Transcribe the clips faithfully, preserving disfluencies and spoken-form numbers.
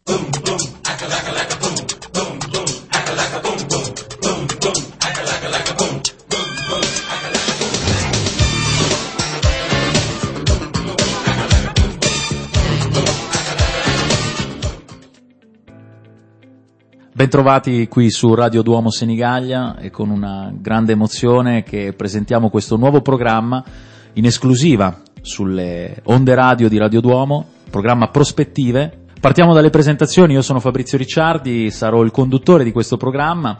Bentrovati qui su Radio Duomo Senigallia e con una grande emozione che presentiamo questo nuovo programma in esclusiva sulle onde radio di Radio Duomo, programma Prospettive. Partiamo dalle presentazioni, io sono Fabrizio Ricciardi, sarò il conduttore di questo programma.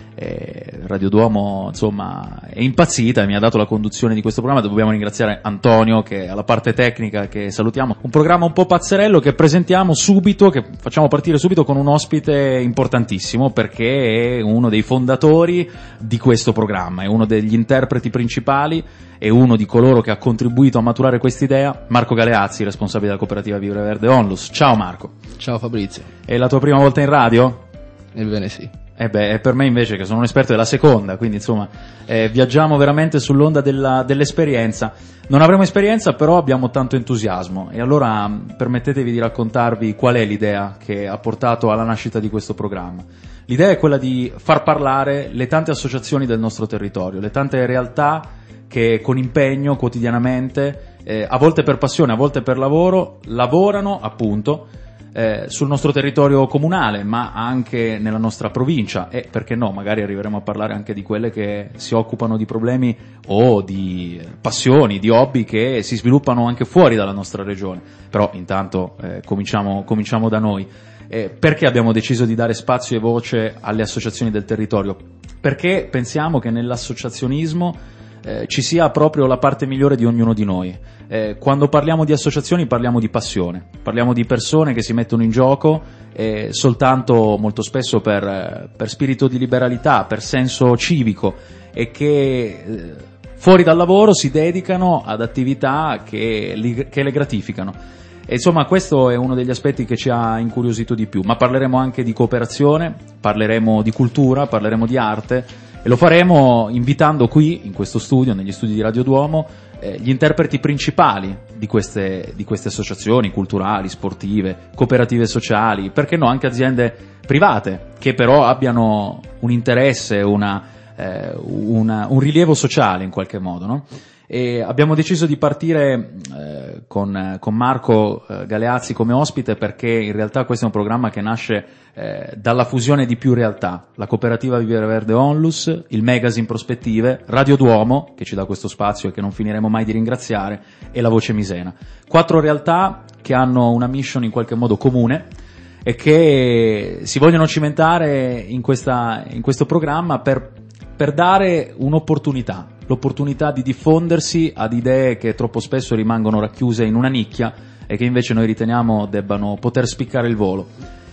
Eh, Radio Duomo insomma è impazzita e mi ha dato la conduzione di questo programma. Dobbiamo ringraziare Antonio che è alla parte tecnica, che salutiamo. Un programma un po' pazzerello che presentiamo subito, che facciamo partire subito con un ospite importantissimo, perché è uno dei fondatori di questo programma, è uno degli interpreti principali, è uno di coloro che ha contribuito a maturare quest'idea. Marco Galeazzi, responsabile della cooperativa Vivere Verde Onlus. Ciao Marco. Ciao Fabrizio. È la tua prima volta in radio? Ebbene sì. Eh beh, per me invece, che sono un esperto, della seconda, quindi insomma eh, viaggiamo veramente sull'onda della, dell'esperienza. Non avremo esperienza, però abbiamo tanto entusiasmo, e allora permettetevi di raccontarvi qual è l'idea che ha portato alla nascita di questo programma. L'idea è quella di far parlare le tante associazioni del nostro territorio, le tante realtà che con impegno quotidianamente, eh, a volte per passione, a volte per lavoro, lavorano appunto Eh, sul nostro territorio comunale, ma anche nella nostra provincia, e perché no, magari arriveremo a parlare anche di quelle che si occupano di problemi o di passioni, di hobby che si sviluppano anche fuori dalla nostra regione. Però intanto eh, cominciamo, cominciamo da noi. Eh, perché abbiamo deciso di dare spazio e voce alle associazioni del territorio? Perché pensiamo che nell'associazionismo eh, ci sia proprio la parte migliore di ognuno di noi. Eh, quando parliamo di associazioni parliamo di passione, parliamo di persone che si mettono in gioco eh, soltanto molto spesso per, per spirito di liberalità, per senso civico, e che eh, fuori dal lavoro si dedicano ad attività che, li, che le gratificano. E insomma, questo è uno degli aspetti che ci ha incuriosito di più, ma parleremo anche di cooperazione, parleremo di cultura, parleremo di arte, e lo faremo invitando qui, in questo studio, negli studi di Radio Duomo, eh, gli interpreti principali di queste, di queste associazioni culturali, sportive, cooperative sociali, perché no, anche aziende private, che però abbiano un interesse, una, eh, una, un rilievo sociale in qualche modo, no? E abbiamo deciso di partire eh, con, con Marco eh, Galeazzi come ospite, perché in realtà questo è un programma che nasce eh, dalla fusione di più realtà: la cooperativa Vivere Verde Onlus, il magazine Prospettive, Radio Duomo, che ci dà questo spazio e che non finiremo mai di ringraziare, e la Voce Misena. Quattro realtà che hanno una mission in qualche modo comune e che si vogliono cimentare in, questa, in questo programma per, per dare un'opportunità. L'opportunità di diffondersi ad idee che troppo spesso rimangono racchiuse in una nicchia e che invece noi riteniamo debbano poter spiccare il volo.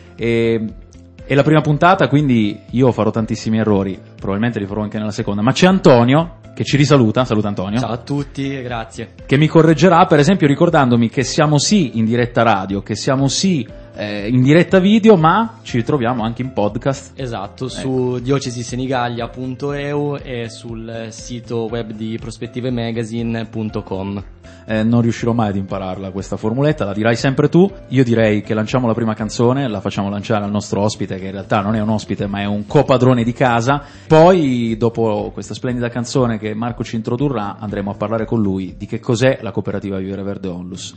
E, è la prima puntata, quindi io farò tantissimi errori, probabilmente li farò anche nella seconda, ma c'è Antonio che ci risaluta. Saluta Antonio. Ciao a tutti, grazie. Che mi correggerà, per esempio, ricordandomi che siamo sì in diretta radio, che siamo sì eh, in diretta video, ma ci ritroviamo anche in podcast. Esatto, ecco, su diocesisenigallia punto e u e sul sito web di prospettivemagazine punto com. Eh, non riuscirò mai ad impararla questa formuletta, la dirai sempre tu. Io direi che lanciamo la prima canzone, la facciamo lanciare al nostro ospite, che in realtà non è un ospite ma è un copadrone di casa. Poi, dopo questa splendida canzone che Marco ci introdurrà, andremo a parlare con lui di che cos'è la cooperativa Vivere Verde Onlus.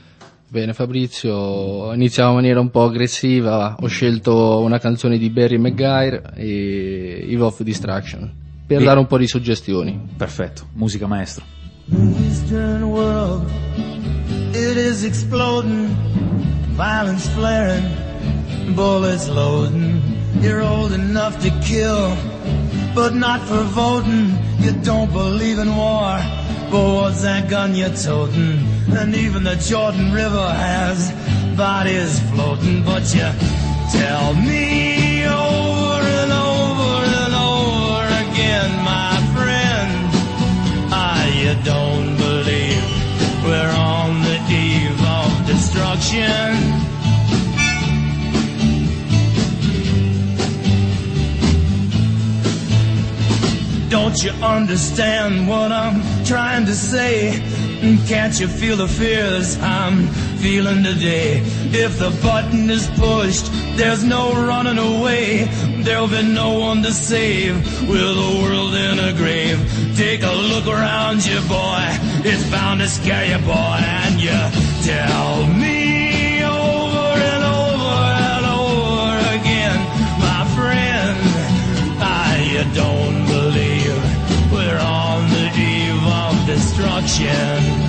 Bene Fabrizio, iniziamo in maniera un po' aggressiva. Ho scelto una canzone di Barry McGuire e Eve of Distraction per e... dare un po' di suggestioni. Perfetto, musica maestro. The Eastern world, it is exploding, violence flaring, bullets loading. You're old enough to kill, but not for voting. You don't believe in war, but what's that gun you're toting? And even the Jordan River has bodies floating. But you tell me over and over and over again, my friend, ah, you don't believe we're on the eve of destruction. Don't you understand what I'm trying to say? Can't you feel the fears I'm feeling today? If the button is pushed, there's no running away. There'll be no one to save with the world in a grave. Take a look around you, boy. It's bound to scare you, boy. And you tell me over and over and over again, my friend, I don't believe we're on the eve of destruction.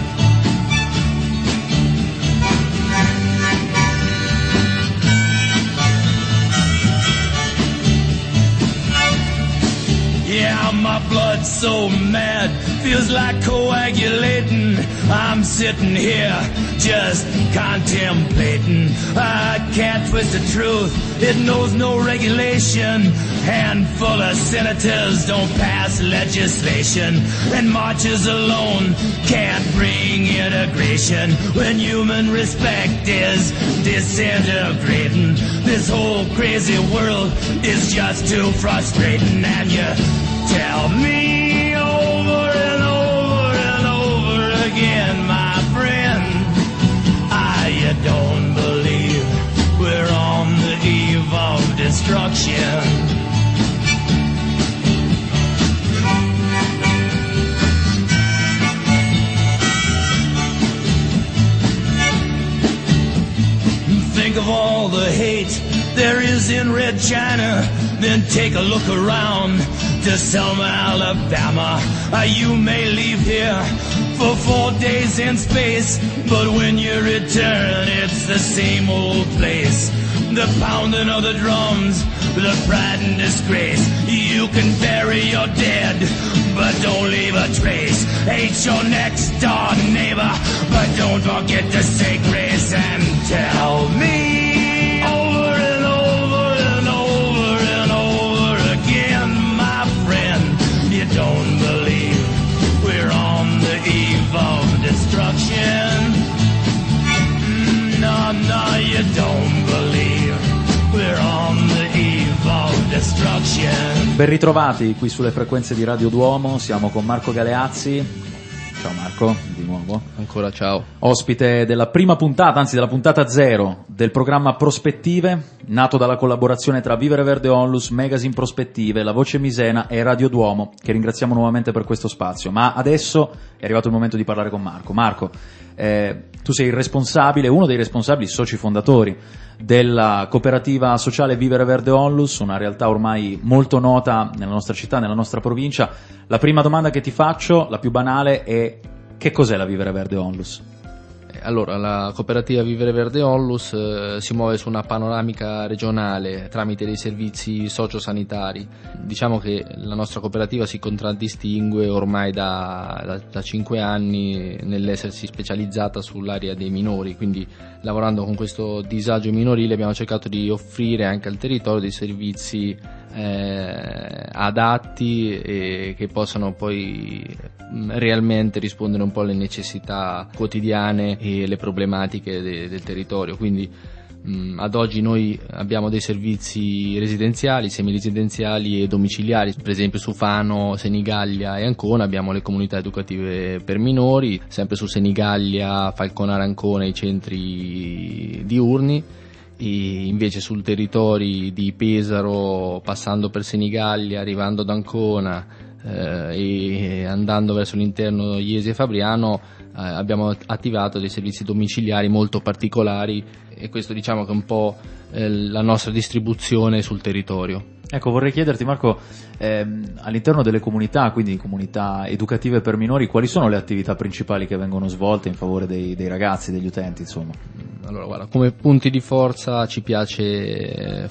Yeah, my blood's so mad, feels like coagulating. I'm sitting here just contemplating. I can't twist the truth, it knows no regulation. Handful of senators don't pass legislation, and marches alone can't bring integration. When human respect is disintegrating, this whole crazy world is just too frustrating. And you tell me over and over and over again, my friend, I don't believe we're on the eve of destruction. Think of all the hate there is in Red China, then take a look around to Selma, Alabama. Uh, you may leave here for four days in space, but when you return, it's the same old place. The pounding of the drums, the pride and disgrace. You can bury your dead, but don't leave a trace. Hate your next door neighbor, but don't forget to say grace. And tell me over and over and over and over again, my friend, you don't believe we're on the eve of destruction. No, no, you don't believe we're on the eve of destruction. Ben ritrovati qui sulle frequenze di Radio Duomo, siamo con Marco Galeazzi. Ciao Marco, di nuovo. Ancora ciao. Ospite della prima puntata, anzi della puntata zero, del programma Prospettive, nato dalla collaborazione tra Vivere Verde Onlus, Magazine Prospettive, La Voce Misena e Radio Duomo, che ringraziamo nuovamente per questo spazio. Ma adesso è arrivato il momento di parlare con Marco. Marco, eh, tu sei il responsabile, uno dei responsabili soci fondatori della cooperativa sociale Vivere Verde Onlus, una realtà ormai molto nota nella nostra città, nella nostra provincia. La prima domanda che ti faccio, la più banale, è: che cos'è la Vivere Verde Onlus? Allora, la cooperativa Vivere Verde Onlus eh, si muove su una panoramica regionale tramite dei servizi sociosanitari. Diciamo che la nostra cooperativa si contraddistingue ormai da, da, da cinque anni nell'essersi specializzata sull'area dei minori, quindi lavorando con questo disagio minorile abbiamo cercato di offrire anche al territorio dei servizi eh, adatti e che possano poi realmente rispondere un po' alle necessità quotidiane e le problematiche de- del territorio. Quindi mh, ad oggi noi abbiamo dei servizi residenziali, semiresidenziali e domiciliari. Per esempio su Fano, Senigallia e Ancona abbiamo le comunità educative per minori, sempre su Senigallia, Falconara, Ancona i centri diurni, e invece sul territorio di Pesaro, passando per Senigallia, arrivando ad Ancona eh, e andando verso l'interno Iesi e Fabriano eh, abbiamo attivato dei servizi domiciliari molto particolari, e questo diciamo che è un po' eh, la nostra distribuzione sul territorio. Ecco, vorrei chiederti Marco, ehm, all'interno delle comunità, quindi comunità educative per minori, quali sono le attività principali che vengono svolte in favore dei, dei ragazzi, degli utenti, insomma? Allora, guarda, come punti di forza ci piace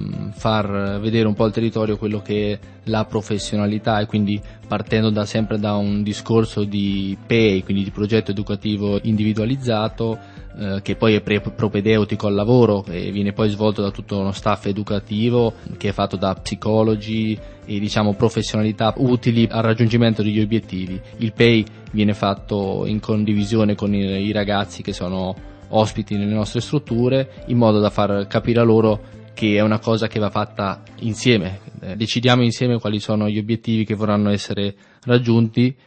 far vedere un po' al territorio quello che è la professionalità, e quindi partendo da sempre da un discorso di P E I, quindi di progetto educativo individualizzato, eh, che poi è pre- propedeutico al lavoro e viene poi svolto da tutto uno staff educativo che è fatto da psicologi e diciamo professionalità utili al raggiungimento degli obiettivi. Il P E I viene fatto in condivisione con i, i ragazzi che sono ospiti nelle nostre strutture, in modo da far capire a loro che è una cosa che va fatta insieme. Eh, decidiamo insieme quali sono gli obiettivi che vorranno essere raggiunti,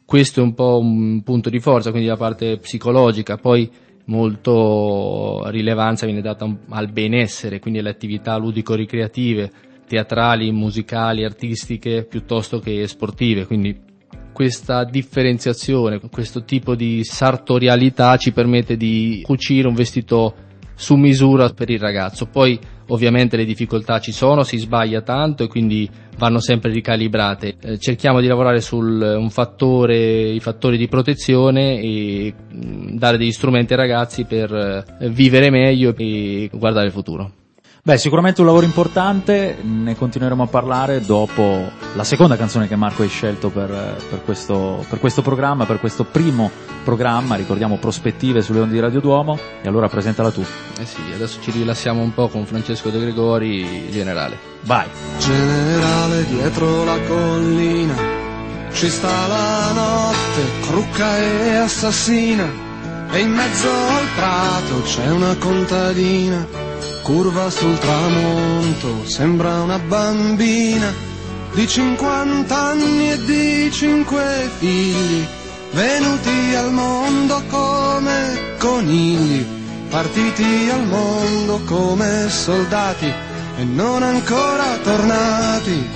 questo è un po' un punto di forza, quindi la parte psicologica. Poi molto rilevanza viene data al benessere, quindi alle attività ludico-ricreative, teatrali, musicali, artistiche, piuttosto che sportive. Quindi questa differenziazione, questo tipo di sartorialità ci permette di cucire un vestito su misura per il ragazzo. Poi ovviamente le difficoltà ci sono, si sbaglia tanto e quindi vanno sempre ricalibrate. Eh, cerchiamo di lavorare sul un fattore, i fattori di protezione e mh, dare degli strumenti ai ragazzi per eh, vivere meglio e guardare il futuro. Beh, sicuramente un lavoro importante, ne continueremo a parlare dopo la seconda canzone che Marco hai scelto per, per, questo, per questo programma, per questo primo programma, ricordiamo Prospettive sulle onde di Radio Duomo, e allora presentala tu. Eh sì, adesso ci rilassiamo un po' con Francesco De Gregori, Generale. Vai! Generale, dietro la collina ci sta la notte, crucca e assassina, e in mezzo al prato c'è una contadina. Curva sul tramonto, sembra una bambina di cinquanta anni e di cinque figli, venuti al mondo come conigli, partiti al mondo come soldati e non ancora tornati.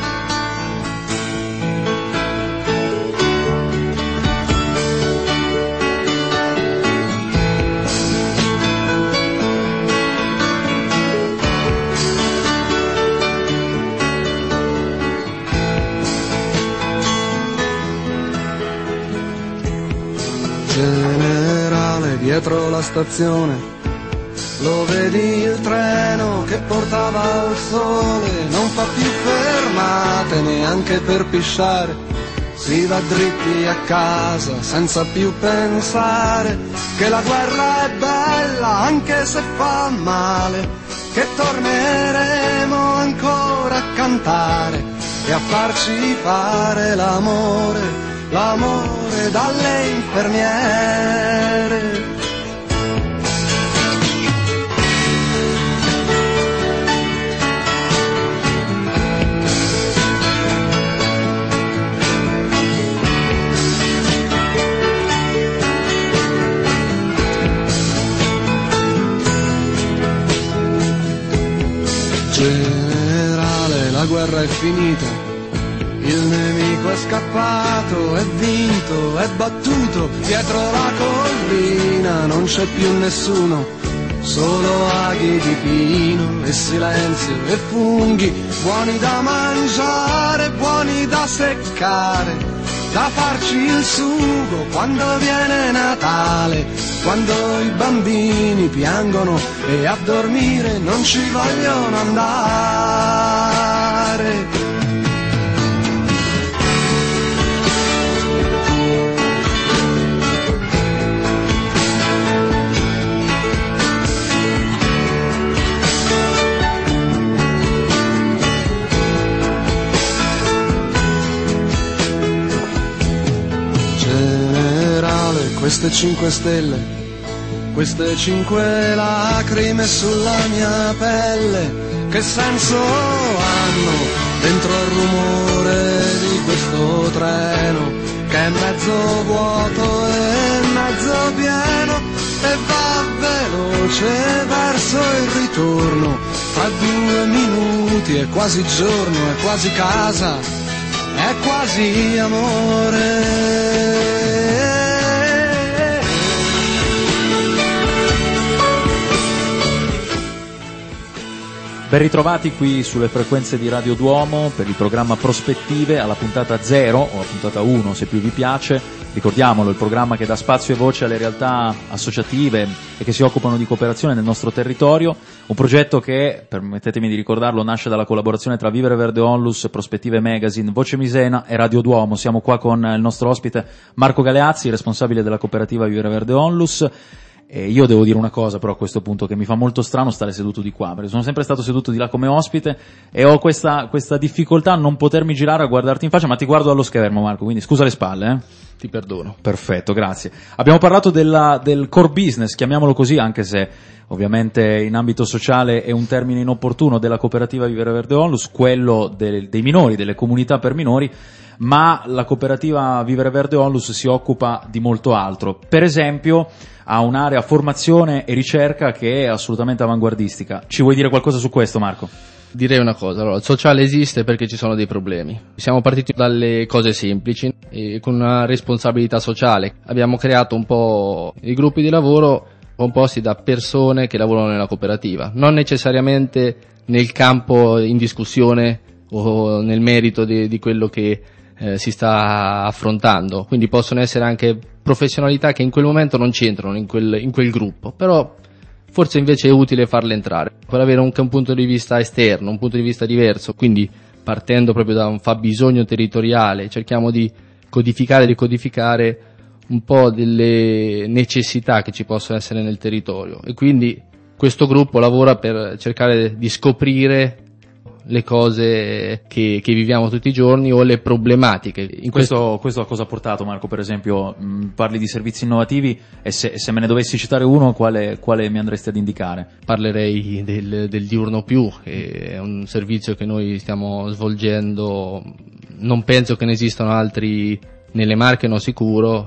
Generale, dietro la stazione lo vedi il treno che portava al sole, non fa più fermate neanche per pisciare, si va dritti a casa senza più pensare che la guerra è bella anche se fa male, che torneremo ancora a cantare e a farci fare l'amore, l'amore dalle infermiere. Generale, la guerra è finita, il nemico è scappato, è vinto, è battuto, dietro la collina non c'è più nessuno, solo aghi di pino e silenzio e funghi, buoni da mangiare, buoni da seccare, da farci il sugo quando viene Natale, quando i bambini piangono e a dormire non ci vogliono andare. Queste cinque stelle, queste cinque lacrime sulla mia pelle, che senso hanno dentro il rumore di questo treno, che è mezzo vuoto e mezzo pieno, e va veloce verso il ritorno, fra due minuti è quasi giorno, è quasi casa, è quasi amore. Ben ritrovati qui sulle frequenze di Radio Duomo per il programma Prospettive alla puntata zero o alla puntata uno se più vi piace. Ricordiamolo, il programma che dà spazio e voce alle realtà associative e che si occupano di cooperazione nel nostro territorio, un progetto che, permettetemi di ricordarlo, nasce dalla collaborazione tra Vivere Verde Onlus, Prospettive Magazine, Voce Misena e Radio Duomo. Siamo qua con il nostro ospite Marco Galeazzi, responsabile della cooperativa Vivere Verde Onlus. E io devo dire una cosa però a questo punto, che mi fa molto strano stare seduto di qua, perché sono sempre stato seduto di là come ospite e ho questa, questa difficoltà a non potermi girare a guardarti in faccia, ma ti guardo allo schermo, Marco, quindi scusa le spalle, eh. ti perdono. Perfetto, grazie. Abbiamo parlato della, del core business, chiamiamolo così, anche se ovviamente in ambito sociale è un termine inopportuno, della cooperativa Vivere Verde Onlus, quello del, dei minori, delle comunità per minori, ma la cooperativa Vivere Verde Onlus si occupa di molto altro. Per esempio ha un'area formazione e ricerca che è assolutamente avanguardistica. Ci vuoi dire qualcosa su questo, Marco? Direi una cosa, allora, il sociale esiste perché ci sono dei problemi. Siamo partiti dalle cose semplici e con una responsabilità sociale. Abbiamo creato un po' i gruppi di lavoro composti da persone che lavorano nella cooperativa, non necessariamente nel campo in discussione o nel merito di, di quello che eh, si sta affrontando, quindi possono essere anche professionalità che in quel momento non c'entrano in quel, in quel gruppo, però forse invece è utile farle entrare per avere anche un punto di vista esterno, un punto di vista diverso, quindi partendo proprio da un fabbisogno territoriale cerchiamo di codificare e decodificare un po' delle necessità che ci possono essere nel territorio, e quindi questo gruppo lavora per cercare di scoprire le cose che, che viviamo tutti i giorni o le problematiche. In questo, questo a cosa ha portato, Marco? Per esempio, mh, parli di servizi innovativi e se, se me ne dovessi citare uno, quale, quale mi andresti ad indicare? Parlerei del, del Diurno Più, che è un servizio che noi stiamo svolgendo. Non penso che ne esistano altri nelle Marche, no sicuro,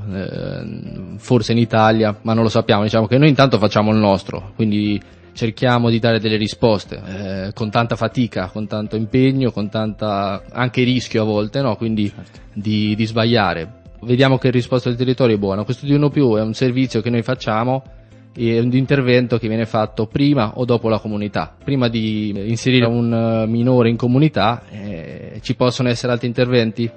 eh, forse in Italia, ma non lo sappiamo. Diciamo che noi intanto facciamo il nostro, quindi cerchiamo di dare delle risposte eh, con tanta fatica, con tanto impegno, con tanta anche rischio a volte, no? Quindi certo. di, di sbagliare. Vediamo che il risposta del territorio è buona. Questo di uno più è un servizio che noi facciamo, è un intervento che viene fatto prima o dopo la comunità. Prima di inserire un minore in comunità eh, ci possono essere altri interventi?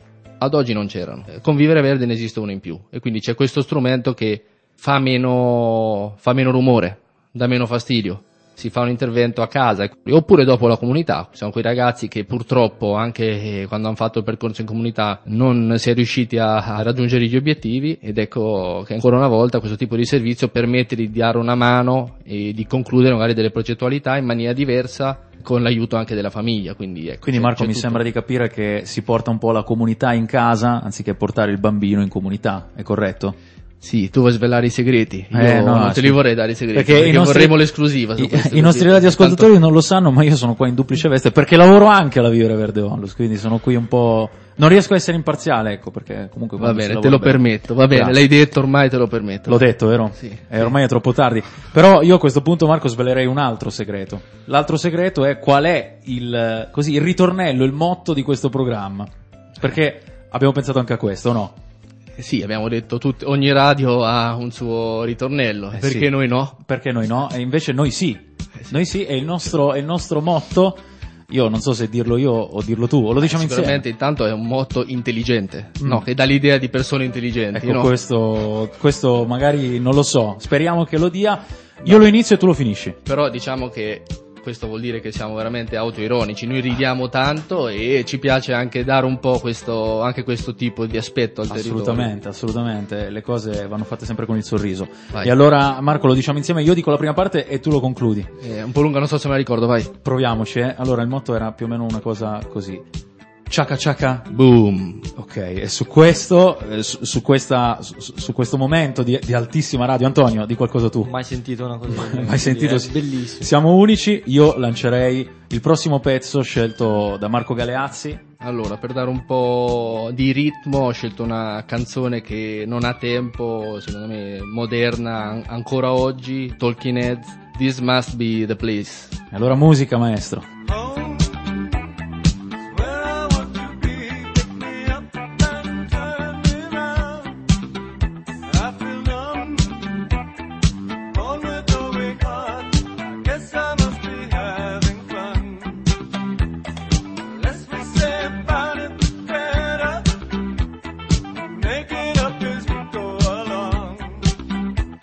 Ad oggi non c'erano. Con Vivere Verde ne esiste uno in più e quindi c'è questo strumento che fa meno, fa meno rumore, dà meno fastidio. Si fa un intervento a casa oppure dopo la comunità. Siamo quei ragazzi che purtroppo anche quando hanno fatto il percorso in comunità non si è riusciti a, a raggiungere gli obiettivi, ed ecco che ancora una volta questo tipo di servizio permette di dare una mano e di concludere magari delle progettualità in maniera diversa con l'aiuto anche della famiglia. Quindi, ecco, quindi Marco, mi tutto. Sembra di capire che si porta un po' la comunità in casa anziché portare il bambino in comunità, è corretto? Sì, tu vuoi svelare i segreti, io eh, no, non te sì. li vorrei dare i segreti, perché, perché i nostri, vorremmo l'esclusiva su I, questo, i nostri così. radioascoltatori Tanto... non lo sanno, ma io sono qua in duplice veste perché lavoro anche alla Vivere Verde Onlus, quindi sono qui un po'... Non riesco a essere imparziale, ecco, perché comunque... Va bene, te lo bene. permetto, va bene, Grazie. L'hai detto ormai, te lo permetto. L'ho detto, vero? Sì. Eh, ormai è troppo tardi. Però io a questo punto, Marco, svelerei un altro segreto. L'altro segreto è qual è il, così, il ritornello, il motto di questo programma. Perché abbiamo pensato anche a questo, o no? Sì, abbiamo detto tut- ogni radio ha un suo ritornello, eh perché sì. noi no? Perché noi no? E invece noi sì. Eh sì. Noi sì, è il nostro, è il nostro motto. Io non so se dirlo io o dirlo tu, o lo diciamo eh, sicuramente insieme. Intanto è un motto intelligente, mm. no? Che dà l'idea di persone intelligenti, ecco, no? questo, questo magari non lo so, speriamo che lo dia. Io no. Lo inizio e tu lo finisci. Però diciamo che questo vuol dire che siamo veramente autoironici, noi ridiamo tanto e ci piace anche dare un po' questo, anche questo tipo di aspetto al territorio. Assolutamente, assolutamente, le cose vanno fatte sempre con il sorriso. Vai. E allora Marco lo diciamo insieme, io dico la prima parte e tu lo concludi. È un po' lunga, non so se me la ricordo, vai. Proviamoci, eh. Allora il motto era più o meno una cosa così. Ciaca ciaca boom. Ok, e su questo, eh, su, su questa, su, su questo momento di, di altissima radio, Antonio, di qualcosa tu. Mai sentito una cosa Mai, mai sentito, è bellissimo. Siamo unici, io lancerei il prossimo pezzo scelto da Marco Galeazzi. Allora, per dare un po' di ritmo ho scelto una canzone che non ha tempo, secondo me moderna ancora oggi, Talking Heads, This Must Be the Place. E allora musica, maestro.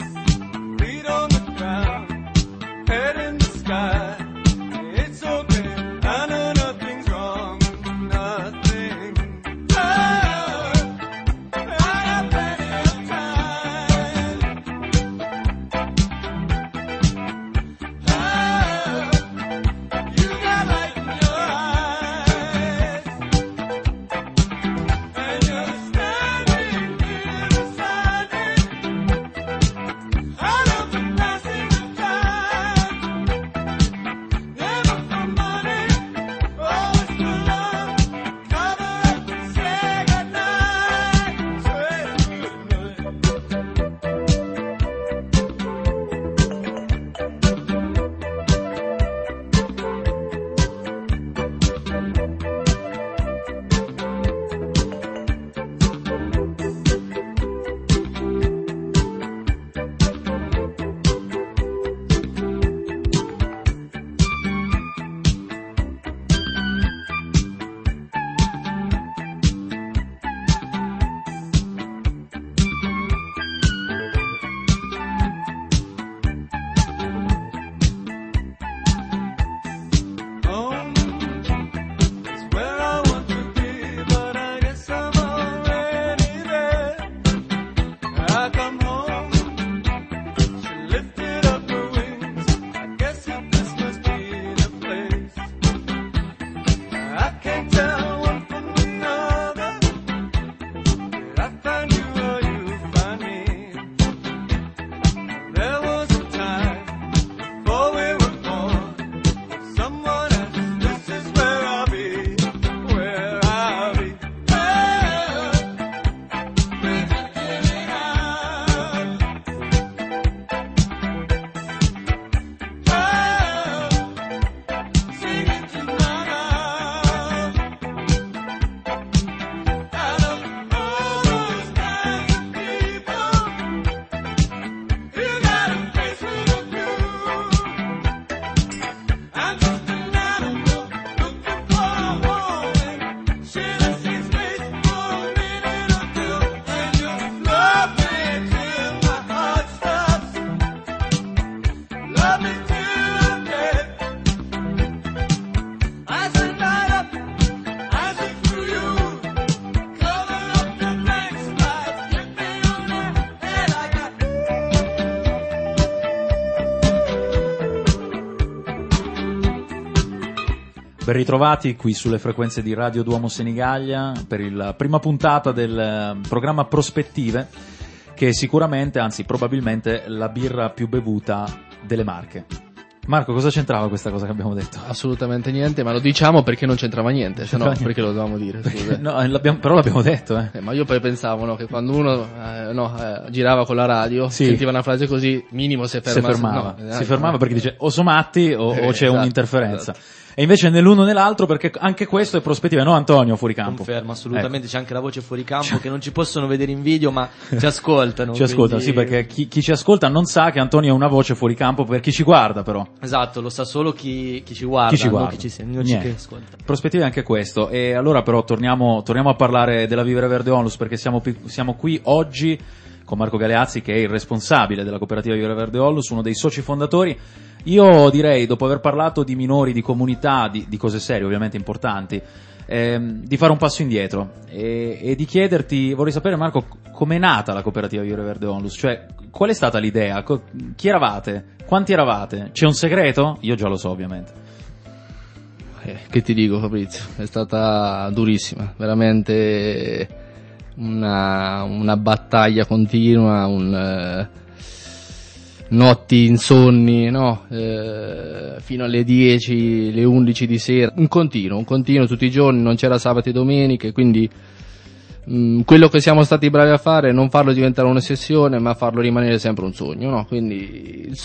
Head in the sky, it's okay. Ben ritrovati qui sulle frequenze di Radio Duomo Senigallia per la prima puntata del programma Prospettive, che è sicuramente, anzi probabilmente, la birra più bevuta delle Marche. Marco, cosa c'entrava questa cosa che abbiamo detto? Assolutamente niente, ma lo diciamo perché non c'entrava niente, se no perché lo dovevamo dire? Scusa. No, l'abbiamo, però l'abbiamo detto, eh. Eh, ma io poi pensavo, no, che quando uno eh, no, eh, girava con la radio, sì, sentiva una frase così, minimo si ferma, si fermava, no, si eh, fermava no. perché dice o sono matti o, Eh, o c'è esatto, un'interferenza. esatto. E invece né l'uno né l'altro, perché anche questo è prospettiva, no Antonio, fuori campo? Confermo, assolutamente, Ecco. c'è anche la voce fuori campo che non ci possono vedere in video ma ci ascoltano. Ci ascoltano, quindi... sì, perché chi, chi ci ascolta non sa che Antonio ha una voce fuori campo per chi ci guarda, però. Esatto, lo sa solo chi, chi ci guarda, Chi ci guarda. non chi ci, non ci Niente. che ascolta. Prospettiva è anche questo. E allora però torniamo, torniamo a parlare della Vivere Verde Onlus, perché siamo, pi- siamo qui oggi con Marco Galeazzi, che è il responsabile della cooperativa Vivere Verde Onlus, uno dei soci fondatori. Io direi, dopo aver parlato di minori, di comunità, di, di cose serie ovviamente importanti, ehm, di fare un passo indietro e, e di chiederti, vorrei sapere Marco, com'è nata la cooperativa Vivere Verde Onlus? Cioè, qual è stata l'idea? Co- chi eravate? Quanti eravate? C'è un segreto? Io già lo so ovviamente. Eh, che ti dico, Fabrizio, è stata durissima, veramente una, una battaglia continua, un... Eh, notti insonni, no? Eh, fino alle dieci, le undici di sera, un continuo, un continuo tutti i giorni, non c'era sabato e domeniche, quindi mh, quello che siamo stati bravi a fare è non farlo diventare un'ossessione, ma farlo rimanere sempre un sogno, no? Quindi il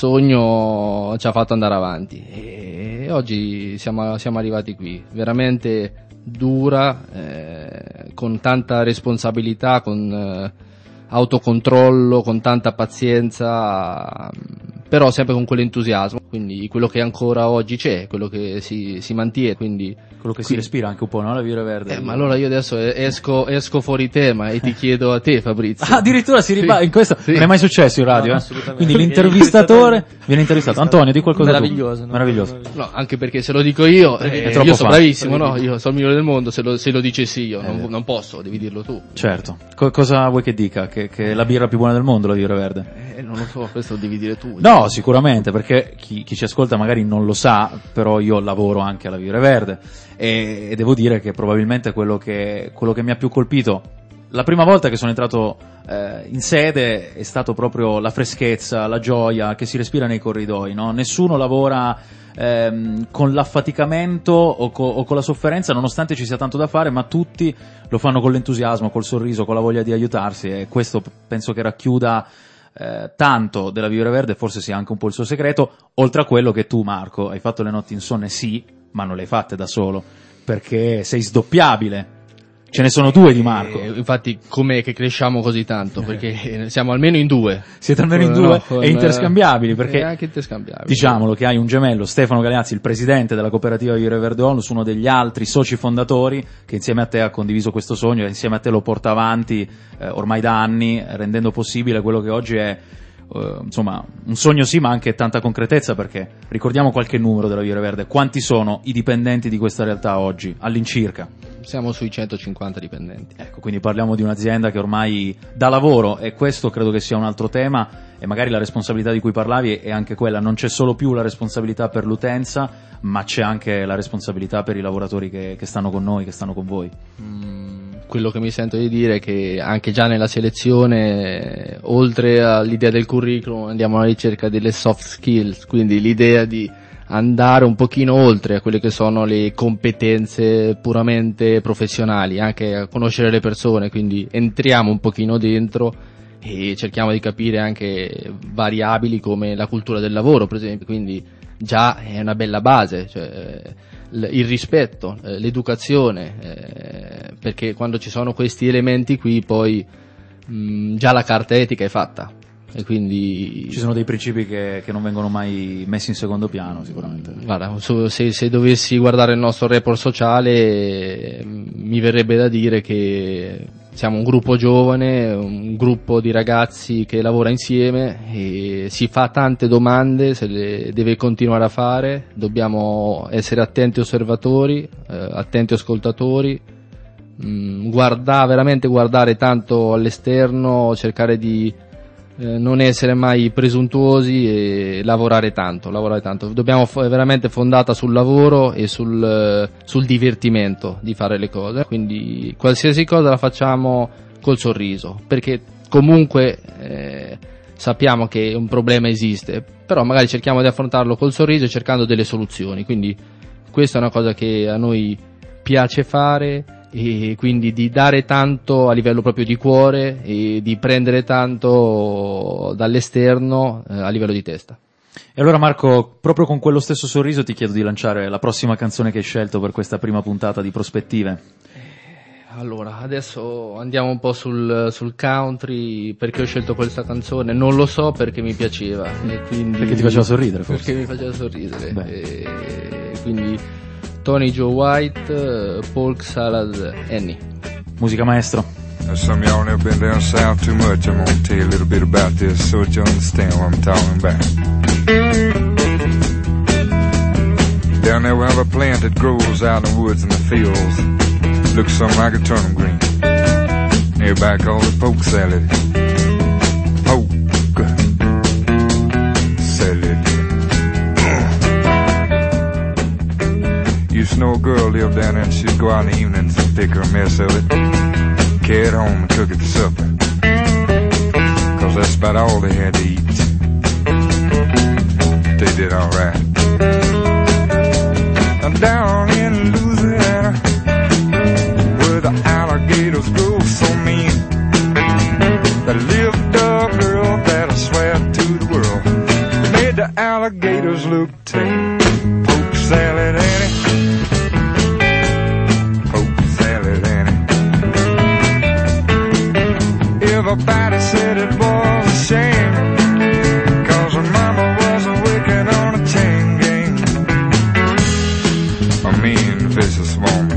sogno ci ha fatto andare avanti e oggi siamo, siamo arrivati qui, veramente dura, eh, con tanta responsabilità, con eh, autocontrollo, con tanta pazienza, però sempre con quell'entusiasmo, quindi quello che ancora oggi c'è, quello che si, si mantiene, quindi Quello che qui- si respira anche un po', no? La Vivere Verde. eh, ma allora io adesso esco, esco fuori tema e ti chiedo a te, Fabrizio. Ah, addirittura si riba- Sì, in questo sì. non è mai successo in radio, No, no, eh? assolutamente. Quindi l'intervistatore viene intervistato. Antonio, di qualcosa tu. Meraviglioso, no? Meraviglioso. No, anche perché se lo dico io, eh, È troppo io sono facile. bravissimo, no? Io sono il migliore del mondo, se lo, se lo dicessi io, non, vero. non posso, devi dirlo tu. Certo. Co- cosa vuoi che dica? Che, che è la birra più buona del mondo, la Vivere Verde? Eh, non lo so, questo lo devi dire tu. No, sicuramente, perché chi, chi ci ascolta magari non lo sa, però io lavoro anche alla Vivere Verde e, e devo dire che probabilmente quello che, quello che mi ha più colpito la prima volta che sono entrato eh, in sede è stato proprio la freschezza, la gioia che si respira nei corridoi, no? Nessuno lavora ehm, con l'affaticamento o, co- o con la sofferenza, nonostante ci sia tanto da fare, ma tutti lo fanno con l'entusiasmo, col sorriso, con la voglia di aiutarsi e questo p- penso che racchiuda eh, tanto della Vivere Verde, forse sia anche un po' il suo segreto, oltre a quello che tu, Marco, hai fatto le notti insonne, sì, ma non le hai fatte da solo, perché sei sdoppiabile. Ce ne sono due di Marco. Eh, infatti, com'è che cresciamo così tanto? Perché siamo almeno in due. Siete almeno in Con- due no, con- e interscambiabili, perché eh, anche interscambiabili. diciamolo che hai un gemello, Stefano Galeazzi, il presidente della cooperativa Vivere Verde Onlus, uno degli altri soci fondatori che insieme a te ha condiviso questo sogno e insieme a te lo porta avanti eh, ormai da anni, rendendo possibile quello che oggi è eh, insomma un sogno sì, ma anche tanta concretezza, perché ricordiamo qualche numero della Vivere Verde. Quanti sono i dipendenti di questa realtà oggi, all'incirca? Siamo sui centocinquanta dipendenti. Ecco, quindi parliamo di un'azienda che ormai dà lavoro e questo credo che sia un altro tema e magari la responsabilità di cui parlavi è anche quella, non c'è solo più la responsabilità per l'utenza, ma c'è anche la responsabilità per i lavoratori che, che stanno con noi, che stanno con voi. Mm, quello che mi sento di dire è che anche già nella selezione, oltre all'idea del curriculum, andiamo alla ricerca delle soft skills, quindi l'idea di andare un pochino oltre a quelle che sono le competenze puramente professionali, anche a conoscere le persone, quindi entriamo un pochino dentro e cerchiamo di capire anche variabili come la cultura del lavoro, per esempio, quindi già è una bella base, cioè l- il rispetto, eh, l'educazione, eh, perché quando ci sono questi elementi qui poi mh, già la carta etica è fatta. E quindi Ci sono dei principi che, che non vengono mai messi in secondo piano, sicuramente. guarda, su- se, se dovessi guardare il nostro report sociale, eh, mi verrebbe da dire che siamo un gruppo giovane, un gruppo di ragazzi che lavora insieme e si fa tante domande, se le deve continuare a fare, dobbiamo essere attenti osservatori, eh, attenti ascoltatori, mh, guarda, veramente guardare tanto all'esterno, cercare di eh, non essere mai presuntuosi e lavorare tanto, lavorare tanto. Dobbiamo f- è veramente fondata sul lavoro e sul, eh, sul divertimento di fare le cose, quindi qualsiasi cosa la facciamo col sorriso, perché comunque eh, sappiamo che un problema esiste, però magari cerchiamo di affrontarlo col sorriso e cercando delle soluzioni, quindi questa è una cosa che a noi piace fare, e quindi di dare tanto a livello proprio di cuore e di prendere tanto dall'esterno eh, a livello di testa. E allora Marco, proprio con quello stesso sorriso ti chiedo di lanciare la prossima canzone che hai scelto per questa prima puntata di Prospettive. Allora, adesso andiamo un po' sul, sul country. Perché ho scelto questa canzone? Non lo so, perché mi piaceva e quindi... Perché ti faceva sorridere, forse? Perché mi faceva sorridere e quindi Tony Joe White, Polk Salad, Annie. Musica maestro. Now, some of y'all never been down south too much. I'm gonna tell you a little bit about this so that you understand what I'm talking about. Down there we have a plant that grows out in the woods and the fields. Looks something like a turnip green. Everybody calls it poke salad. Poke salad. Used to know a girl lived down there and she'd go out in the evenings and pick her a mess of it, carry it home and cook it for supper, cause that's about all they had to eat. They did alright. Down in Louisiana, where the alligators grow so mean, there lived a girl that I swear to the world made the alligators look tame. Poke salad Annie, poke salad Annie. Everybody said it was a shame, cause her mama was a wicked on a chain gang, a mean vicious woman.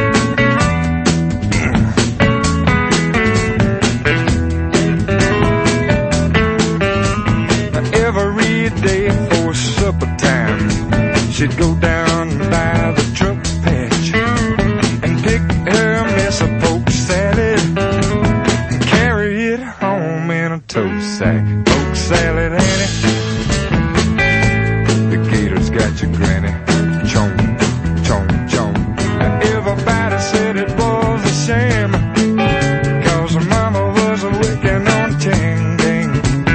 Every day for supper time, she'd go down by the truck patch and pick her mess of poke salad and carry it home in a tow sack. Poke salad Annie, the gators got your granny. Chomp, chomp, chomp. Everybody said it was a shame, cause her mama was a wicked on a chain gang,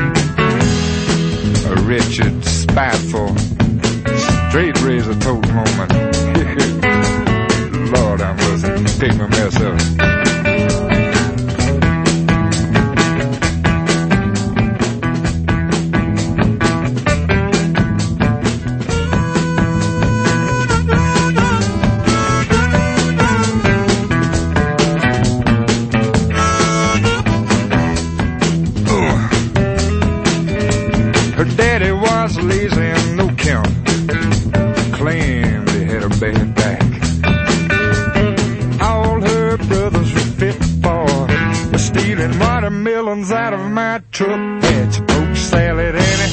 a wretched, spiteful, straight razor tote woman. Lord, I must pick my mess up. Out of my truck patch, poke salad Annie,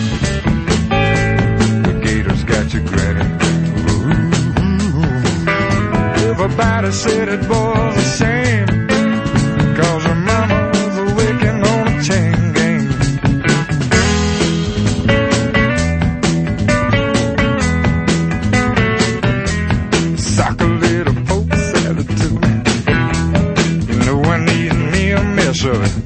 the gators got your granny. Ooh. Everybody said it was a shame, cause her mama was a wicked on a chain gang. Sock a little poke salad to me, you know I need me a mess of it.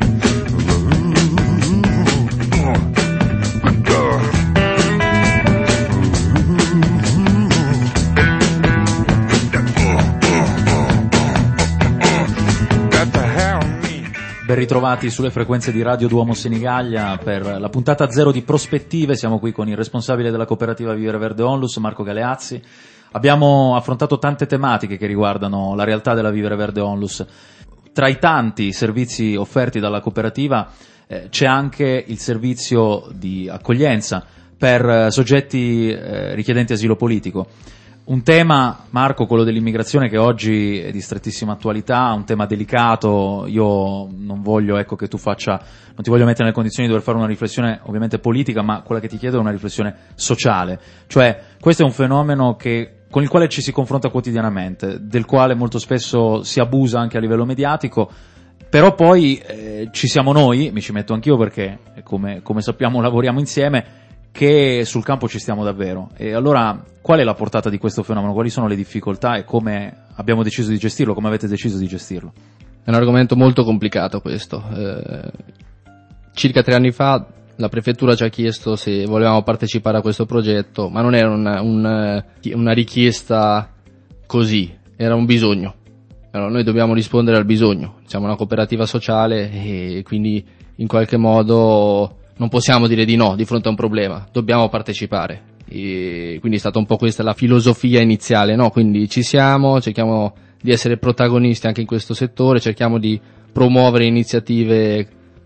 Ben ritrovati sulle frequenze di Radio Duomo Senigallia per la puntata zero di Prospettive. Siamo qui con il responsabile della cooperativa Vivere Verde Onlus, Marco Galeazzi. Abbiamo affrontato tante tematiche che riguardano la realtà della Vivere Verde Onlus. Tra i tanti servizi offerti dalla cooperativa eh, c'è anche il servizio di accoglienza per eh, soggetti eh, richiedenti asilo politico. Un tema, Marco, quello dell'immigrazione, che oggi è di strettissima attualità, un tema delicato. Io non voglio, ecco, che tu faccia, non ti voglio mettere nelle condizioni di dover fare una riflessione ovviamente politica, ma quella che ti chiedo è una riflessione sociale. Cioè, questo è un fenomeno che, con il quale ci si confronta quotidianamente, del quale molto spesso si abusa anche a livello mediatico, però poi eh, ci siamo noi, mi ci metto anch'io perché come, come sappiamo lavoriamo insieme, che sul campo ci stiamo davvero. E allora qual è la portata di questo fenomeno? Quali sono le difficoltà e come abbiamo deciso di gestirlo, come avete deciso di gestirlo? È un argomento molto complicato questo. Eh, circa tre anni fa la prefettura ci ha chiesto se volevamo partecipare a questo progetto, ma non era una, una, una richiesta così, era un bisogno. Allora, noi dobbiamo rispondere al bisogno, siamo una cooperativa sociale e quindi in qualche modo non possiamo dire di no di fronte a un problema, dobbiamo partecipare. E quindi è stata un po' questa la filosofia iniziale, no? Quindi ci siamo, cerchiamo di essere protagonisti anche in questo settore, cerchiamo di promuovere iniziative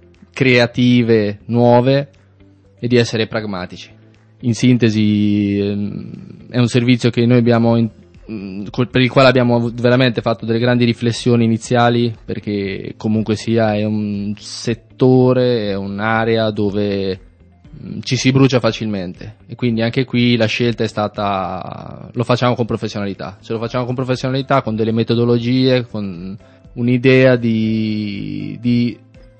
creative, nuove e di essere pragmatici. In sintesi è un servizio che noi abbiamo in, per il quale abbiamo veramente fatto delle grandi riflessioni iniziali, perché comunque sia è un settore, è un'area dove ci si brucia facilmente e quindi anche qui la scelta è stata lo facciamo con professionalità, se lo facciamo con professionalità, con delle metodologie, con un'idea di, di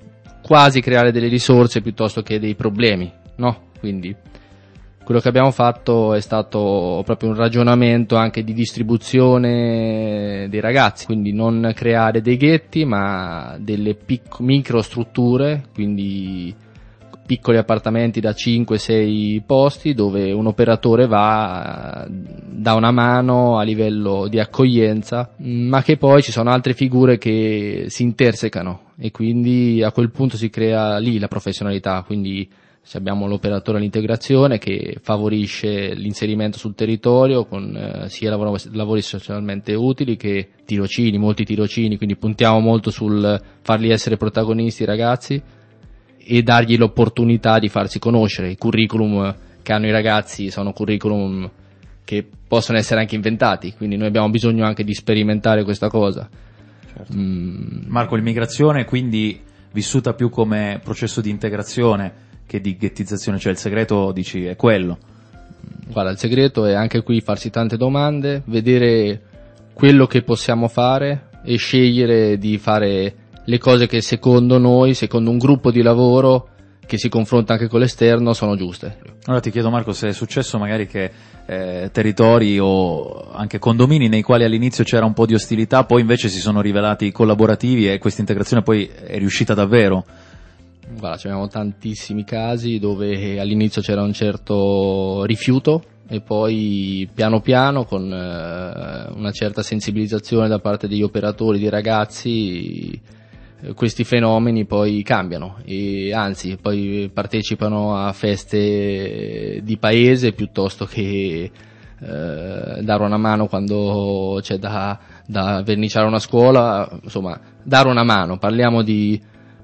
quasi creare delle risorse piuttosto che dei problemi, no? Quindi quello che abbiamo fatto è stato proprio un ragionamento anche di distribuzione dei ragazzi, quindi non creare dei ghetti ma delle pic- microstrutture, quindi piccoli appartamenti da cinque sei posti dove un operatore va, dà una mano a livello di accoglienza, ma che poi ci sono altre figure che si intersecano e quindi a quel punto si crea lì la professionalità. Quindi se abbiamo l'operatore all'integrazione che favorisce l'inserimento sul territorio con eh, sia lavori, lavori socialmente utili che tirocini, molti tirocini, quindi puntiamo molto sul farli essere protagonisti i ragazzi e dargli l'opportunità di farsi conoscere. I curriculum che hanno i ragazzi sono curriculum che possono essere anche inventati, quindi noi abbiamo bisogno anche di sperimentare questa cosa. Certo. Mm. Marco, l'immigrazione quindi vissuta più come processo di integrazione che di ghettizzazione, cioè il segreto dici è quello? Guarda, il segreto è anche qui farsi tante domande, vedere quello che possiamo fare e scegliere di fare le cose che secondo noi, secondo un gruppo di lavoro che si confronta anche con l'esterno, sono giuste. Allora ti chiedo Marco, se è successo magari che eh, territori o anche condomini nei quali all'inizio c'era un po' di ostilità poi invece si sono rivelati collaborativi e questa integrazione poi è riuscita davvero? Guarda, abbiamo tantissimi casi dove all'inizio c'era un certo rifiuto e poi piano piano con eh, una certa sensibilizzazione da parte degli operatori, dei ragazzi, questi fenomeni poi cambiano e anzi poi partecipano a feste di paese piuttosto che eh, dare una mano quando c'è da, da verniciare una scuola, insomma dare una mano, parliamo di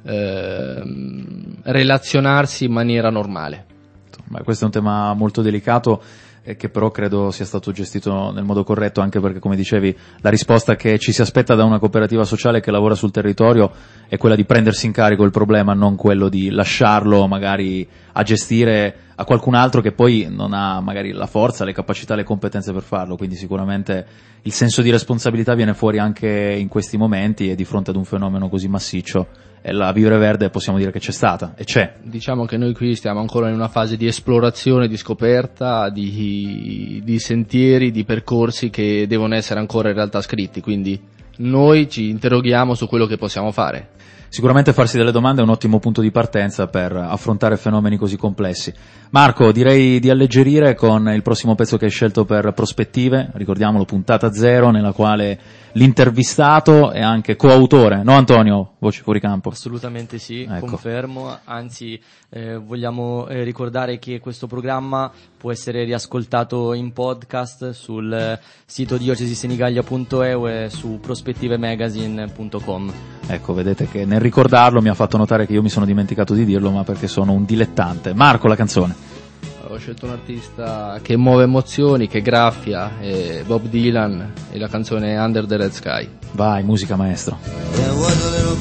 eh, relazionarsi in maniera normale. Beh, questo è un tema molto delicato e che però credo sia stato gestito nel modo corretto, anche perché come dicevi la risposta che ci si aspetta da una cooperativa sociale che lavora sul territorio è quella di prendersi in carico il problema, non quello di lasciarlo magari a gestire a qualcun altro che poi non ha magari la forza, le capacità, le competenze per farlo. Quindi sicuramente il senso di responsabilità viene fuori anche in questi momenti e di fronte ad un fenomeno così massiccio e la Vivere Verde possiamo dire che c'è stata e c'è. Diciamo che noi qui stiamo ancora in una fase di esplorazione, di scoperta, di, di sentieri, di percorsi che devono essere ancora in realtà scritti, quindi noi ci interroghiamo su quello che possiamo fare. Sicuramente farsi delle domande è un ottimo punto di partenza per affrontare fenomeni così complessi. Marco, direi di alleggerire con il prossimo pezzo che hai scelto per Prospettive, ricordiamolo, puntata zero, nella quale l'intervistato è anche coautore, no Antonio? Voci fuori campo. Assolutamente sì, ecco. Confermo, anzi eh, vogliamo eh, ricordare che questo programma può essere riascoltato in podcast sul eh, sito diocesisenigallia punto e u e su prospettivemagazine punto com. Ecco, vedete che nel ricordarlo mi ha fatto notare che io mi sono dimenticato di dirlo, ma perché sono un dilettante. Marco, la canzone. Ho scelto un artista che muove emozioni, che graffia, è Bob Dylan e la canzone Under the Red Sky. Vai, musica maestro. There was a little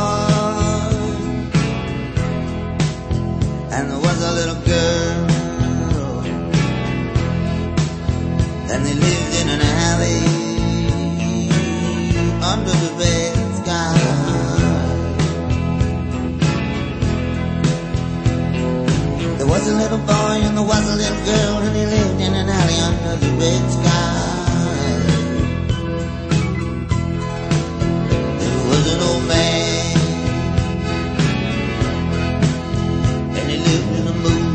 boy and there was a little girl and they lived in an alley under the red sky. little boy and there was a little girl, and he lived in an alley under the red sky. There was an old man, and he lived in a moon.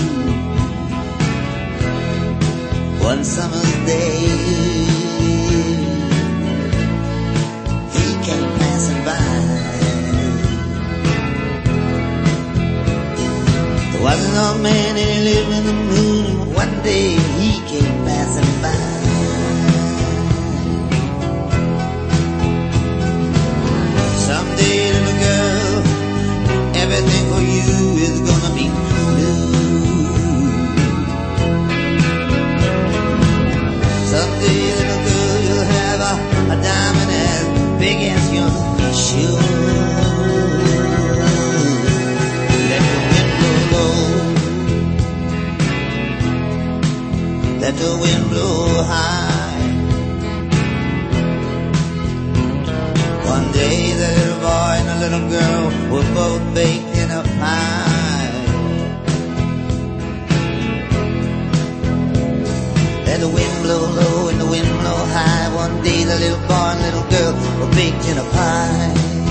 One summer's day, he came passing by. There was an old man and he lived in the moon. One day he came passing by. Someday, little girl, everything for you is gonna be new. Someday, little girl, you'll have a, a diamond as big as your shoe. Let the wind blow high. One day the little boy and the little girl were both baked in a pie. Let the wind blow low and the wind blow high. One day the little boy and little girl were baked in a pie.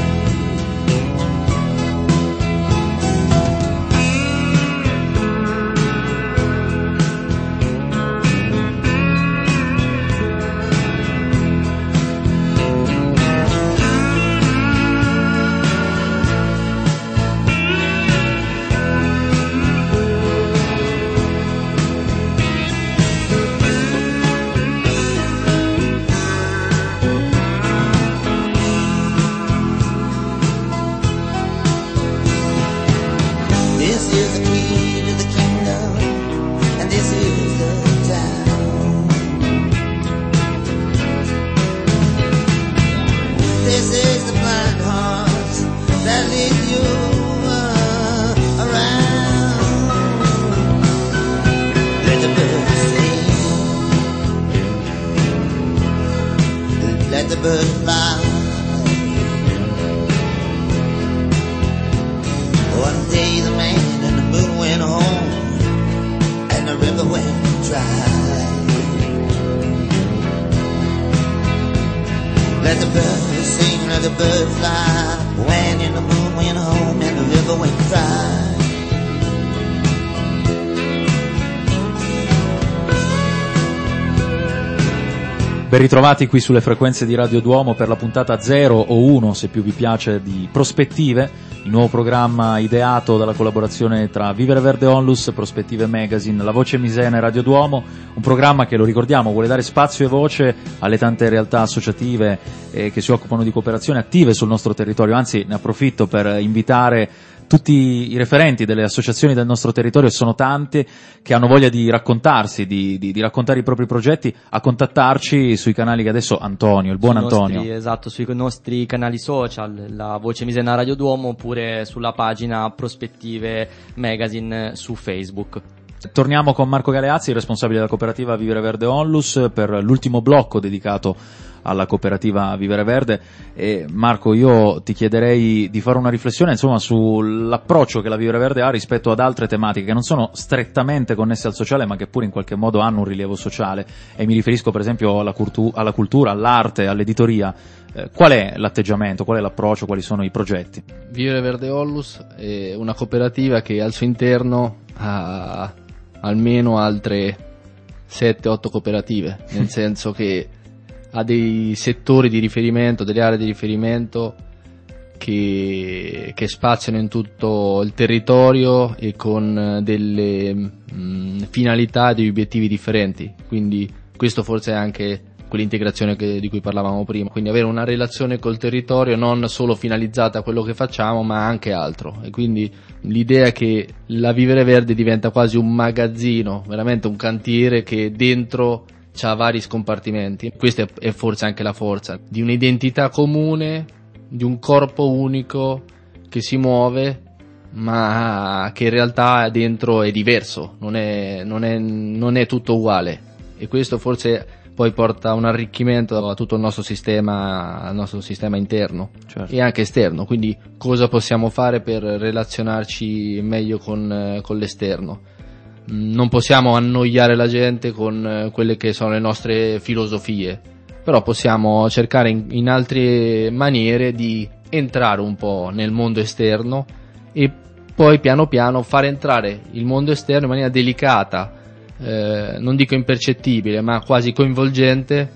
Ben ritrovati qui sulle frequenze di Radio Duomo per la puntata zero o uno, se più vi piace, di Prospettive, il nuovo programma ideato dalla collaborazione tra Vivere Verde Onlus, Prospettive Magazine, La Voce Misena e Radio Duomo, un programma che, lo ricordiamo, vuole dare spazio e voce alle tante realtà associative eh, che si occupano di cooperazione attive sul nostro territorio. Anzi, ne approfitto per invitare tutti i referenti delle associazioni del nostro territorio, sono tante, che hanno voglia di raccontarsi, di, di, di raccontare i propri progetti, a contattarci sui canali che adesso Antonio, il buon sui Antonio. Nostri, esatto, sui nostri canali social, La Voce Misena Radio Duomo, oppure sulla pagina Prospettive Magazine su Facebook. Torniamo con Marco Galeazzi, il responsabile della cooperativa Vivere Verde Onlus, per l'ultimo blocco dedicato alla cooperativa Vivere Verde. E Marco, io ti chiederei di fare una riflessione, insomma, sull'approccio che la Vivere Verde ha rispetto ad altre tematiche che non sono strettamente connesse al sociale, ma che pure in qualche modo hanno un rilievo sociale, e mi riferisco per esempio alla, cultu- alla cultura, all'arte, all'editoria. Eh, qual è l'atteggiamento, qual è l'approccio, quali sono i progetti? Vivere Verde Onlus è una cooperativa che al suo interno ha almeno altre sette otto cooperative, nel senso che ha dei settori di riferimento, delle aree di riferimento che, che spaziano in tutto il territorio e con delle mh, finalità e degli obiettivi differenti. Quindi questo forse è anche quell'integrazione che, di cui parlavamo prima, quindi avere una relazione col territorio non solo finalizzata a quello che facciamo, ma anche altro. E quindi l'idea è che la Vivere Verde diventa quasi un magazzino, veramente un cantiere che dentro c'ha vari scompartimenti. Questa è forse anche la forza di un'identità comune, di un corpo unico che si muove, ma che in realtà dentro è diverso, non è, non è, non è tutto uguale. E questo forse poi porta un arricchimento a tutto il nostro sistema, al nostro sistema interno, certo, e anche esterno. Quindi cosa possiamo fare per relazionarci meglio con, con l'esterno? non possiamo annoiare la gente con eh, quelle che sono le nostre filosofie, però possiamo cercare in, in altre maniere di entrare un po' nel mondo esterno e poi piano piano far entrare il mondo esterno in maniera delicata, eh, non dico impercettibile, ma quasi coinvolgente,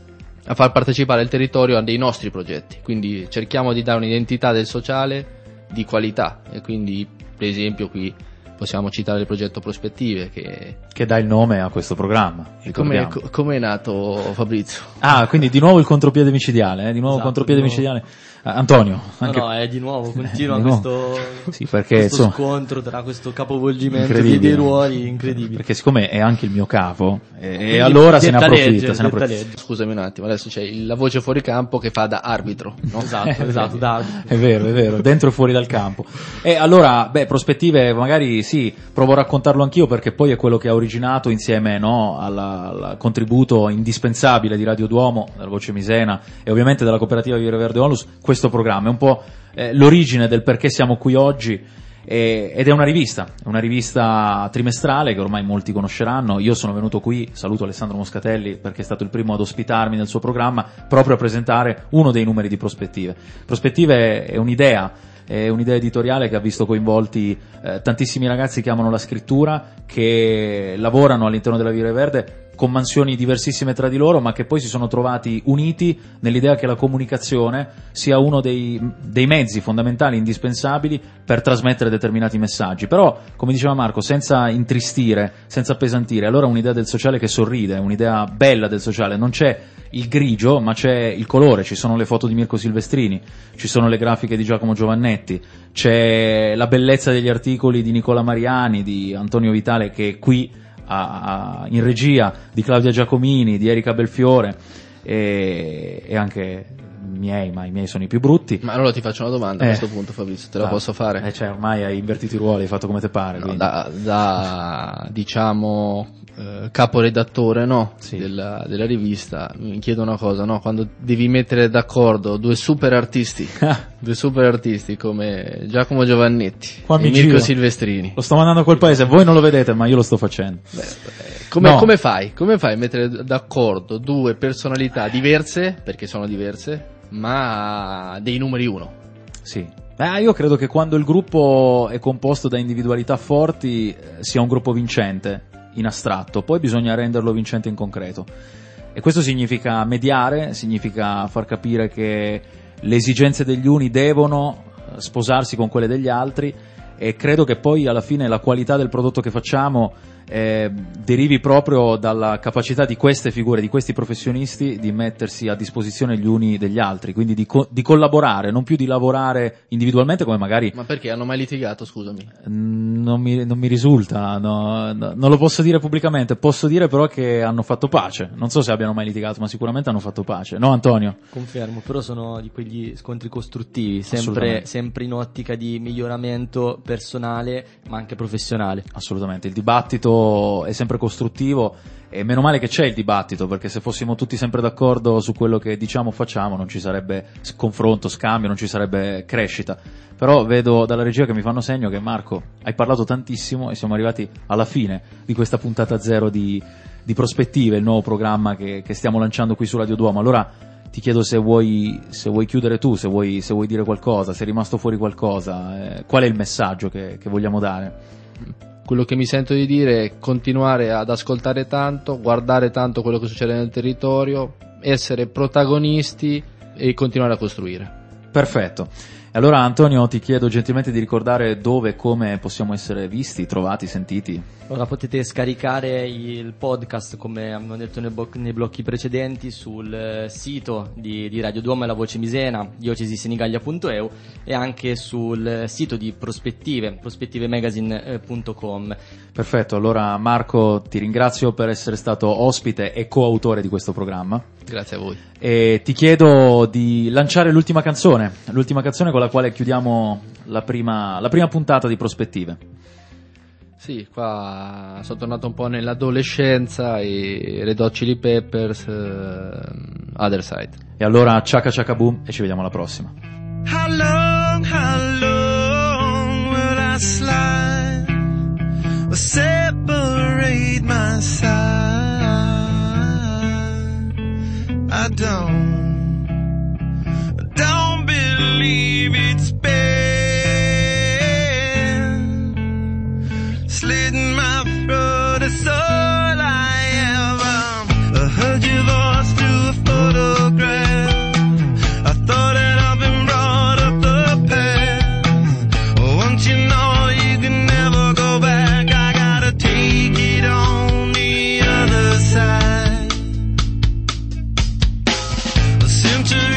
a far partecipare il territorio a dei nostri progetti. Quindi cerchiamo di dare un'identità del sociale di qualità, e quindi per esempio qui possiamo citare il progetto Prospettive che, che dà il nome a questo programma. Come co- come è nato, Fabrizio? Ah, quindi di nuovo il contropiede micidiale, eh? Di nuovo Esatto, contropiede di nuovo. micidiale. Ah, Antonio, anche... No, no, è di nuovo, continua di nuovo. questo, Sì, perché, questo insomma, scontro tra questo capovolgimento incredibile. dei ruoli incredibile. Perché siccome è anche il mio capo, e, e Quindi allora se ne detta approfitta. legge, se ne detta approfitta. legge. Scusami un attimo, adesso c'è il- la voce fuori campo che fa da arbitro, no? Esatto, esatto, da È vero, è vero, dentro e fuori dal campo. E allora, beh, Prospettive magari sì, provo a raccontarlo anch'io perché poi è quello che ha originato insieme, no, alla- al contributo indispensabile di Radio Duomo, della Voce Misena e ovviamente della cooperativa Vivere Verde Onlus, questo programma. È un po' eh, l'origine del perché siamo qui oggi. E- ed è una rivista, è una rivista trimestrale che ormai molti conosceranno. Io sono venuto qui, saluto Alessandro Moscatelli perché è stato il primo ad ospitarmi nel suo programma, proprio a presentare uno dei numeri di Prospettive. Prospettive è un'idea, è un'idea editoriale che ha visto coinvolti eh, tantissimi ragazzi che amano la scrittura, che lavorano all'interno della Vivere Verde con mansioni diversissime tra di loro, ma che poi si sono trovati uniti nell'idea che la comunicazione sia uno dei, dei mezzi fondamentali, indispensabili per trasmettere determinati messaggi. Però, come diceva Marco, senza intristire, senza appesantire. Allora un'idea del sociale che sorride, un'idea bella del sociale. Non c'è il grigio, ma c'è il colore. Ci sono le foto di Mirko Silvestrini, ci sono le grafiche di Giacomo Giovannetti, c'è la bellezza degli articoli di Nicola Mariani, di Antonio Vitale, che qui A, a, in regia, di Claudia Giacomini, di Erika Belfiore e, e anche miei, ma i miei sono i più brutti. Ma allora ti faccio una domanda Eh. a questo punto, Fabrizio, te la Ah, posso fare? Eh, cioè, ormai hai invertito i ruoli, hai fatto come te pare. No, quindi. da, da diciamo eh, caporedattore, no? Sì. della, della rivista, mi chiedo una cosa, no? Quando devi mettere d'accordo due super artisti, due super artisti come Giacomo Giovannetti Qua e mi Mirko giro. Silvestrini, Lo sto mandando a quel paese, voi non lo vedete, ma io lo sto facendo. come, No. come fai? Come fai a mettere d'accordo due personalità diverse, perché sono diverse, ma dei numeri uno? Sì. Eh, io credo che quando il gruppo è composto da individualità forti eh, sia un gruppo vincente in astratto, poi bisogna renderlo vincente in concreto. E questo significa mediare, significa far capire che le esigenze degli uni devono eh, sposarsi con quelle degli altri, e credo che poi alla fine la qualità del prodotto che facciamo eh, derivi proprio dalla capacità di queste figure, di questi professionisti di mettersi a disposizione gli uni degli altri, quindi di, co- di collaborare, non più di lavorare individualmente come magari Ma perché hanno mai litigato, scusami? mm, non mi, non mi risulta, no, no, non lo posso dire pubblicamente, posso dire però che hanno fatto pace, non so se abbiano mai litigato, ma sicuramente hanno fatto pace, no Antonio? Confermo, però sono di quegli scontri costruttivi, sempre, Assolutamente. sempre in ottica di miglioramento personale ma anche professionale. Assolutamente, il dibattito è sempre costruttivo e meno male che c'è il dibattito, perché se fossimo tutti sempre d'accordo su quello che diciamo o facciamo non ci sarebbe s- confronto, scambio, non ci sarebbe crescita. Però vedo dalla regia che mi fanno segno che Marco hai parlato tantissimo e siamo arrivati alla fine di questa puntata zero di, di Prospettive, il nuovo programma che, che stiamo lanciando qui su Radio Duomo. Allora ti chiedo se vuoi, se vuoi chiudere tu, se vuoi, se vuoi dire qualcosa, se è rimasto fuori qualcosa, eh, qual è il messaggio che, che vogliamo dare? Quello che mi sento di dire è continuare ad ascoltare tanto, guardare tanto quello che succede nel territorio, essere protagonisti e continuare a costruire. Perfetto. E allora Antonio ti chiedo gentilmente di ricordare dove e come possiamo essere visti, trovati, sentiti. Allora potete scaricare il podcast, come abbiamo detto nei, bo- nei blocchi precedenti, sul eh, sito di, di Radio Duomo e la Voce Misena, diocesi senigallia punto e u, e anche sul eh, sito di Prospettive, prospettivemagazine punto com. Perfetto, allora Marco ti ringrazio per essere stato ospite e coautore di questo programma Grazie a voi. e ti chiedo di lanciare l'ultima canzone, l'ultima canzone con la quale chiudiamo la prima, la prima puntata di Prospettive. Sì, qua sono tornato un po' nell'adolescenza e Red Hot Chili Peppers, uh, Other Side. E allora ciaka ciaka boom e ci vediamo alla prossima. How long, how long will I slide? We're separate my side. I don't, don't believe it's been slitting my throat. It's all I ever. I heard your voice through a photograph. I thought that I've been brought up the past. Once you know you can never go back, I gotta take it on the other side. A century